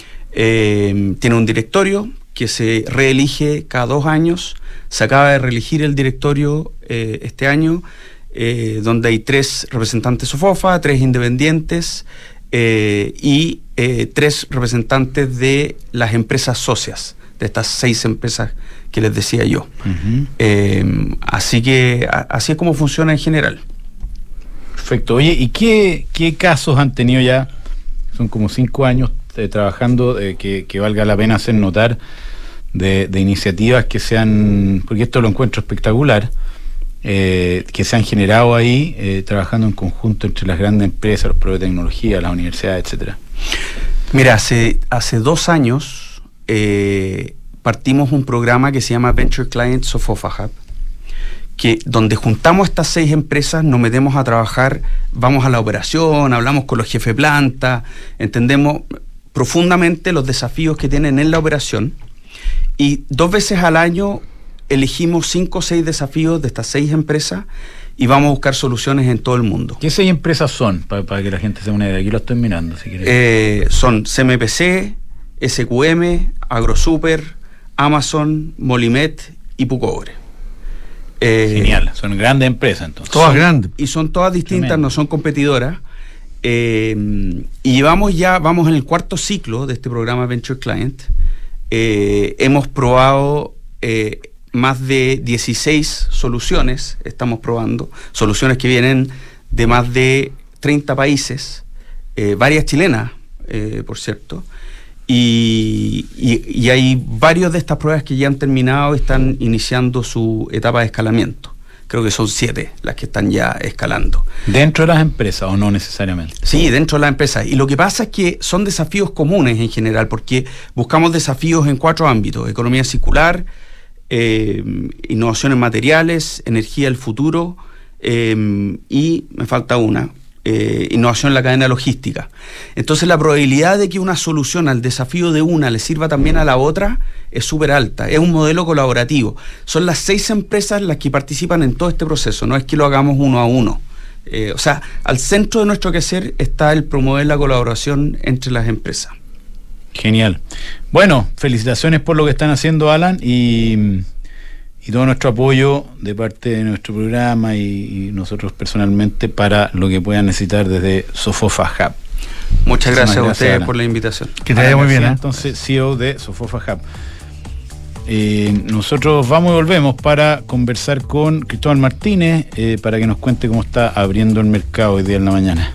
Eh, tiene un directorio que se reelige cada dos años, se acaba de reelegir el directorio eh, este año, eh, donde hay tres representantes SOFOFA, tres independientes, Eh, y eh, tres representantes de las empresas socias, de estas seis empresas que les decía yo. Uh-huh. Eh, así que a, así es como funciona en general. Perfecto. Oye, ¿y qué, qué casos han tenido ya? Son como cinco años eh, trabajando, eh, que, que valga la pena hacer notar, de, de iniciativas que se han, porque esto lo encuentro espectacular, Eh, que se han generado ahí, eh, trabajando en conjunto entre las grandes empresas, los proveedores de tecnología, las universidades, etcétera. Mira, hace, hace dos años eh, partimos un programa que se llama Venture Client SOFOFA Hub, que donde juntamos estas seis empresas, nos metemos a trabajar, vamos a la operación, hablamos con los jefes de planta, entendemos profundamente los desafíos que tienen en la operación, y dos veces al año elegimos cinco o seis desafíos de estas seis empresas y vamos a buscar soluciones en todo el mundo. ¿Qué seis empresas son? Para, para que la gente se una idea. Aquí lo estoy mirando, si quieres. Eh, son C M P C, S Q M, AgroSuper, Amazon, Molimet y Pucobre. Eh, Genial, son grandes empresas entonces. Todas son, grandes. Y son todas distintas, tremendo. No son competidoras. Eh, y llevamos ya, vamos en el cuarto ciclo de este programa Venture Client. Eh, hemos probado... Eh, más de dieciséis soluciones estamos probando, soluciones que vienen de más de treinta países, eh, varias chilenas, eh, por cierto, y, y, y hay varios de estas pruebas que ya han terminado y están iniciando su etapa de escalamiento. Creo que son siete las que están ya escalando. ¿Dentro de las empresas o no necesariamente? Sí, dentro de las empresas. Y lo que pasa es que son desafíos comunes en general, porque buscamos desafíos en cuatro ámbitos: economía circular, Eh, innovación en materiales, energía del futuro, eh, y me falta una, eh, innovación en la cadena logística. Entonces la probabilidad de que una solución al desafío de una le sirva también a la otra es súper alta. Es un modelo colaborativo. Son las seis empresas las que participan en todo este proceso, no es que lo hagamos uno a uno. Eh, o sea, al centro de nuestro quehacer está el promover la colaboración entre las empresas. Genial. Bueno, felicitaciones por lo que están haciendo, Alan, y, y todo nuestro apoyo de parte de nuestro programa y, y nosotros personalmente para lo que puedan necesitar desde SOFOFA Hub. Muchas gracias, gracias a ustedes, Alan, por la invitación. Que te vaya muy bien. ¿eh? Entonces, C E O de SOFOFA Hub. Eh, nosotros vamos y volvemos para conversar con Cristóbal Martínez, eh, para que nos cuente cómo está abriendo el mercado hoy día en la mañana.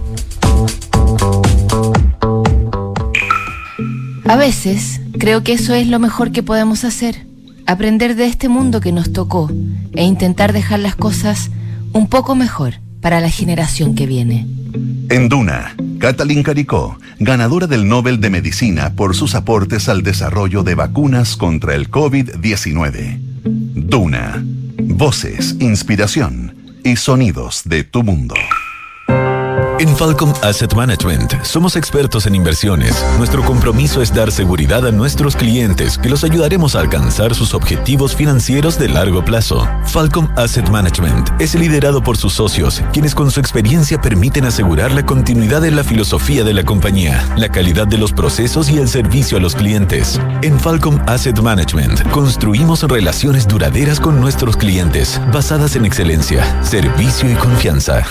A veces creo que eso es lo mejor que podemos hacer, aprender de este mundo que nos tocó e intentar dejar las cosas un poco mejor para la generación que viene. En Duna, Katalin Karikó, ganadora del Nobel de Medicina por sus aportes al desarrollo de vacunas contra el COVID diecinueve. Duna, voces, inspiración y sonidos de tu mundo. En Falcom Asset Management somos expertos en inversiones. Nuestro compromiso es dar seguridad a nuestros clientes, que los ayudaremos a alcanzar sus objetivos financieros de largo plazo. Falcom Asset Management es liderado por sus socios, quienes con su experiencia permiten asegurar la continuidad de la filosofía de la compañía, la calidad de los procesos y el servicio a los clientes. En Falcom Asset Management construimos relaciones duraderas con nuestros clientes, basadas en excelencia, servicio y confianza.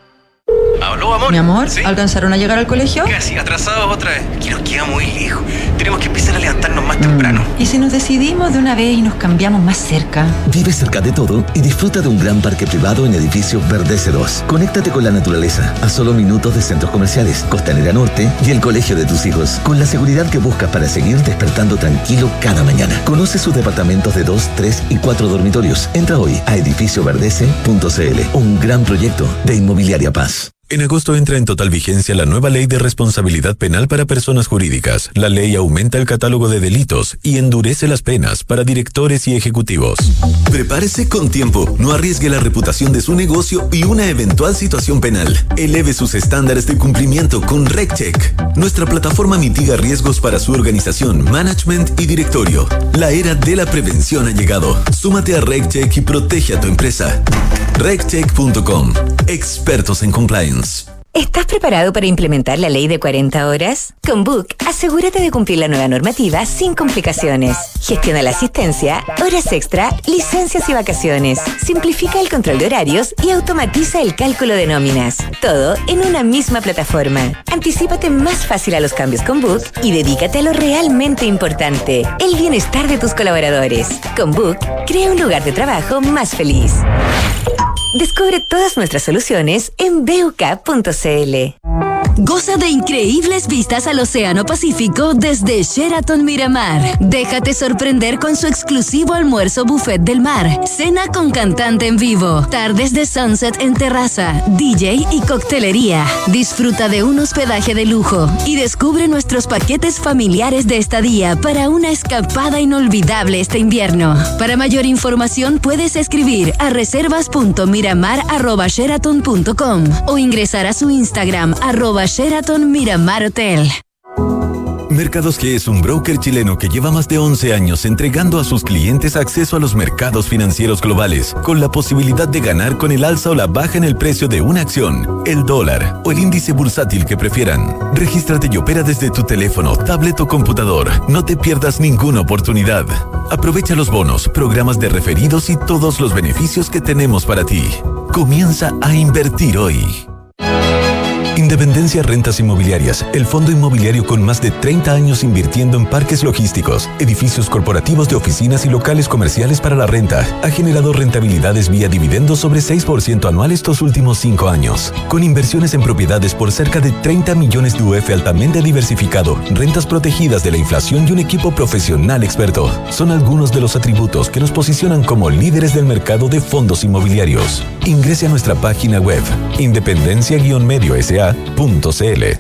¿Aló, amor? Mi amor, ¿Sí? ¿alcanzaron a llegar al colegio? Casi, atrasados otra vez. Que nos queda muy lejos. Tenemos que empezar a levantarnos más temprano. ¿Y si nos decidimos de una vez y nos cambiamos más cerca? Vive cerca de todo y disfruta de un gran parque privado en edificio Verdece dos. Conéctate con la naturaleza a solo minutos de centros comerciales, Costanera Norte y el colegio de tus hijos, con la seguridad que buscas para seguir despertando tranquilo cada mañana. Conoce sus departamentos de dos, tres y cuatro dormitorios. Entra hoy a edificio verdece punto c l. Un gran proyecto de Inmobiliaria Paz. En agosto entra en total vigencia la nueva ley de responsabilidad penal para personas jurídicas. La ley aumenta el catálogo de delitos y endurece las penas para directores y ejecutivos. Prepárese con tiempo. No arriesgue la reputación de su negocio y una eventual situación penal. Eleve sus estándares de cumplimiento con RegCheck. Nuestra plataforma mitiga riesgos para su organización, management y directorio. La era de la prevención ha llegado. Súmate a RegCheck y protege a tu empresa. regcheck punto com. Expertos en compliance. ¿Estás preparado para implementar la ley de cuarenta horas? Con Book, asegúrate de cumplir la nueva normativa sin complicaciones. Gestiona la asistencia, horas extra, licencias y vacaciones. Simplifica el control de horarios y automatiza el cálculo de nóminas. Todo en una misma plataforma. Anticípate más fácil a los cambios con Book y dedícate a lo realmente importante, el bienestar de tus colaboradores. Con Book, crea un lugar de trabajo más feliz. Descubre todas nuestras soluciones en b u k punto c l. Goza de increíbles vistas al Océano Pacífico desde Sheraton Miramar. Déjate sorprender con su exclusivo almuerzo buffet del mar, cena con cantante en vivo, tardes de sunset en terraza, D J y coctelería. Disfruta de un hospedaje de lujo y descubre nuestros paquetes familiares de estadía para una escapada inolvidable este invierno. Para mayor información puedes escribir a reservas punto miramar arroba sheraton punto com o ingresar a su Instagram arroba Sheraton Miramar Hotel. Mercados G es un broker chileno que lleva más de once años entregando a sus clientes acceso a los mercados financieros globales, con la posibilidad de ganar con el alza o la baja en el precio de una acción, el dólar o el índice bursátil que prefieran. Regístrate y opera desde tu teléfono, tablet o computador. No te pierdas ninguna oportunidad. Aprovecha los bonos, programas de referidos y todos los beneficios que tenemos para ti. Comienza a invertir hoy. Independencia Rentas Inmobiliarias, el fondo inmobiliario con más de treinta años invirtiendo en parques logísticos, edificios corporativos de oficinas y locales comerciales para la renta, ha generado rentabilidades vía dividendos sobre seis por ciento anual estos últimos cinco años. Con inversiones en propiedades por cerca de treinta millones de U F altamente diversificado, rentas protegidas de la inflación y un equipo profesional experto, son algunos de los atributos que nos posicionan como líderes del mercado de fondos inmobiliarios. Ingrese a nuestra página web, independencia medio s a punto c l.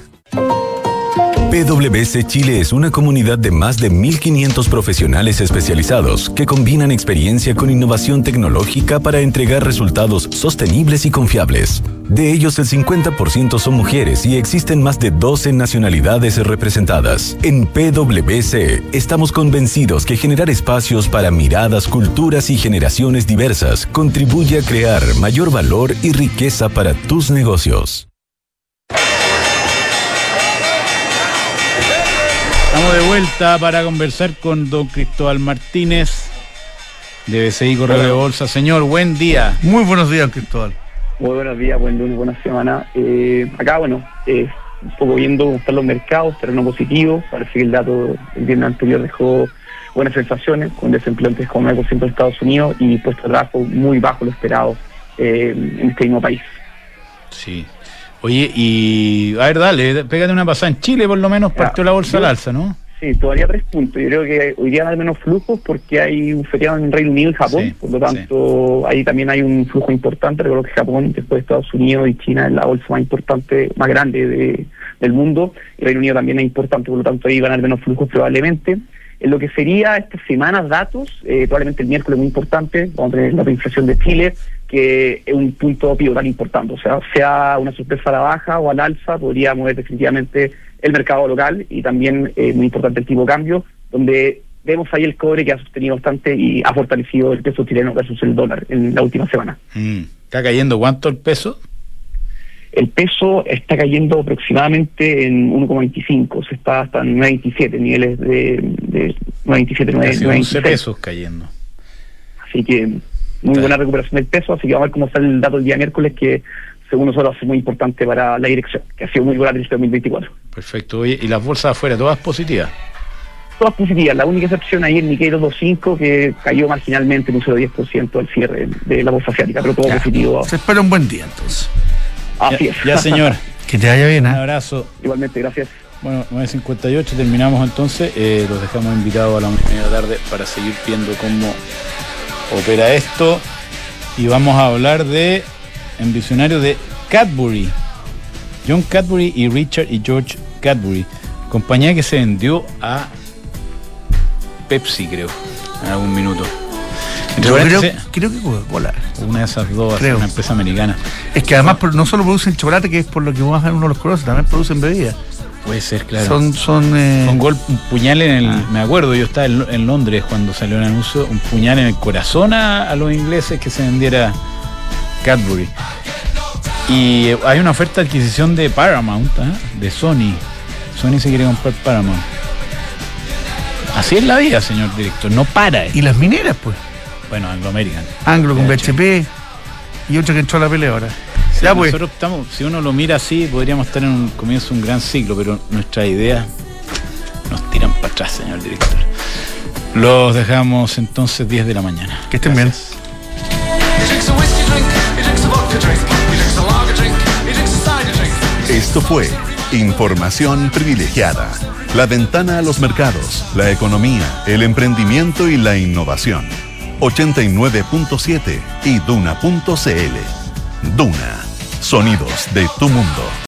P W C Chile es una comunidad de más de mil quinientos profesionales especializados que combinan experiencia con innovación tecnológica para entregar resultados sostenibles y confiables. De ellos, el cincuenta por ciento son mujeres y existen más de doce nacionalidades representadas. En P W C estamos convencidos que generar espacios para miradas, culturas y generaciones diversas contribuye a crear mayor valor y riqueza para tus negocios. Estamos de vuelta para conversar con don Cristóbal Martínez de B C I Correo de Bolsa. Señor, buen día. Muy buenos días, Cristóbal. Muy buenos días, buen lunes, buena semana. Eh, acá, bueno, eh, un poco viendo cómo están los mercados, terreno positivo. Parece que el dato el viernes anterior dejó buenas sensaciones, con desempleo en tres coma nueve por ciento en Estados Unidos y puesto de trabajo muy bajo lo esperado eh, en este mismo país. Sí. Oye, y a ver, dale, pégate una pasada. En Chile por lo menos partió la bolsa al alza, ¿no? Sí, todavía tres puntos. Yo creo que hoy día hay menos flujos porque hay un feriado en Reino Unido y Japón, sí, por lo tanto sí. Ahí también hay un flujo importante. Recuerdo que Japón, después de Estados Unidos y China, es la bolsa más importante, más grande de, del mundo. Y Reino Unido también es importante, por lo tanto ahí van a haber menos flujos probablemente. En lo que sería estas semanas datos, eh, probablemente el miércoles muy importante, vamos a tener la inflación de Chile, que es un punto pivotal importante, o sea, sea una sorpresa a la baja o al alza, podría mover definitivamente el mercado local y también eh, muy importante el tipo de cambio, donde vemos ahí el cobre que ha sostenido bastante y ha fortalecido el peso chileno versus el dólar en la última semana. Mm. ¿Está cayendo cuánto el peso? El peso está cayendo aproximadamente en uno coma veinticinco, se está hasta en nueve coma veintisiete, niveles de, de nueve coma veintisiete, nueve coma veintiséis. once pesos cayendo. Así que muy está buena recuperación del peso, así que vamos a ver cómo sale el dato el día miércoles, que según nosotros va a ser muy importante para la dirección, que ha sido muy volátil este dos mil veinticuatro. Perfecto. Oye, ¿y las bolsas afuera, todas positivas? Todas positivas, la única excepción ahí el Nikkei doscientos veinticinco, que cayó marginalmente en un cero coma diez por ciento al cierre de la bolsa asiática, pero todo ya, positivo. Se espera un buen día entonces. Así ya, es. Ya, señor. Que te vaya bien, ¿eh? Un abrazo. Igualmente, gracias. Bueno, nueve cincuenta y ocho, terminamos entonces. Eh, los dejamos invitados a la una y media de la tarde para seguir viendo cómo opera esto. Y vamos a hablar de, en Visionario, de Cadbury. John Cadbury y Richard y George Cadbury. Compañía que se vendió a Pepsi, creo, en algún minuto. Yo creo, creo que Coca-Cola. Una de esas dos, una empresa americana. Es que además no solo producen chocolate, que es por lo que más uno los conoce, también producen bebidas. Puede ser, claro. Son, son, eh... son gol, un puñal en el. Ah. Me acuerdo, yo estaba en, en Londres cuando salió el anuncio, un puñal en el corazón a, a los ingleses que se vendiera Cadbury. Y hay una oferta de adquisición de Paramount, ¿eh? De Sony. Sony se quiere comprar Paramount. Así es la vida, señor director, no para. ¿Y las mineras, pues? Bueno, Anglo American. Anglo con B H P y otra que entró a la pelea ahora. Sí, ya pues. Nosotros estamos, si uno lo mira así, podríamos estar en un comienzo de un gran ciclo, pero nuestras ideas nos tiran para atrás, señor director. Los dejamos entonces diez de la mañana. Que estén bien. Esto fue Información Privilegiada. La ventana a los mercados, la economía, el emprendimiento y la innovación. ochenta y nueve punto siete y Duna punto C L. Duna. Sonidos de tu mundo.